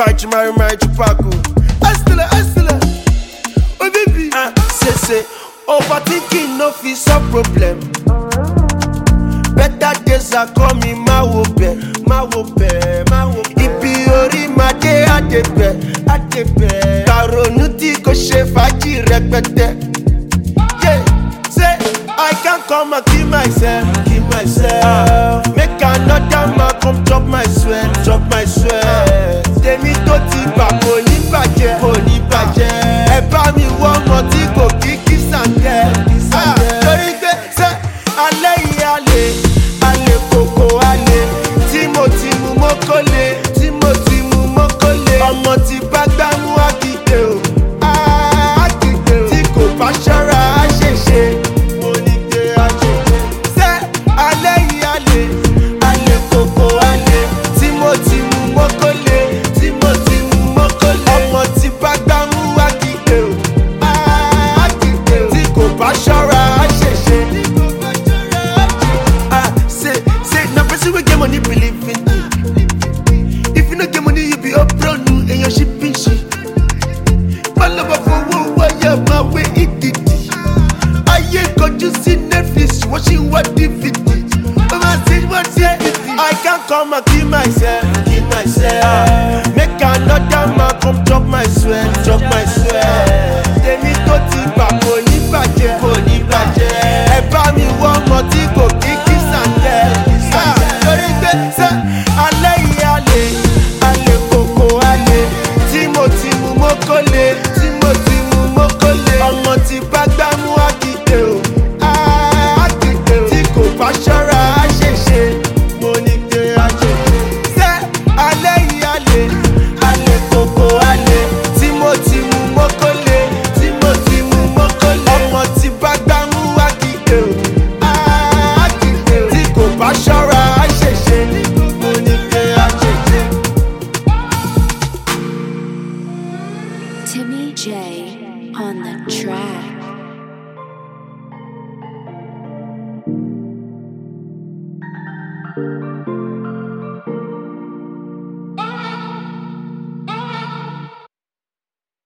Fight my chupaco. Estela. Oh baby, say, overthinking no fit solve problem. Better days are coming, ma wo be. Ibi ori ma de adebe. Karonu ti ko ṣe fàájì rẹpẹtẹ. Yeah, say I can't come and kill myself. Make another man come chop my sweat. Tèmi tó ti bà kò ní bàjẹ́. Ẹ bá mi wọ ọmọ tí kò kí sàǹdẹ̀. Torí pé ṣé alẹ́ yìí alẹ́ kòkó alẹ́. Tí mo ti mú mọ́kọ́lé. Ọmọ tí bá gbámú àkìdè o. Tí kò bá ṣọ́ra á ṣèṣe. Mo ní pé á ṣèṣe. Ṣé alẹ́ yìí alẹ́ kòkó alẹ́. Tí mo ti mú mọ́kọ́lé. Ọmọ tí bá gbámú àkìdè o. Tí kò bá ṣọ́ra á ṣèṣe. Say na person wey get money believe in you. If you no get money you be upfront. Èèyàn shipping shit. Pálọ̀bọ̀ fowó wáyà máa wé ìdìdì. Ayé kọjú sí Netflix, wọ́n ṣì ń wá DVD. Ó máa ṣe wọ́n ṣe I can't come and kill myself. Make another man come chop my sweat. Tèmi tó ti bà kò ní bàjẹ́. Ẹ bá mi wọ ọmọ tí kò kí sàǹdẹ̀. Lórí gbé sẹ́ alẹ́ yìí alẹ́ kòkó alẹ́. Tí mo ti mú mọ́kọ́lé. Ọmọ tí bá gbámú àkìdè o. Tí kò bá ṣọ́ra á ṣèṣe. Mo ní pé á ṣèṣe. Ṣé alẹ́ yìí alẹ́ kòkó alẹ́. Tí mo ti mú mọ́kọ́lé. Ọmọ tí bá gbámú àkìdè o. Tí kò bá ṣọ́ra á ṣèṣe. Mo ní pé á ṣèṣe. Timmy J on the track.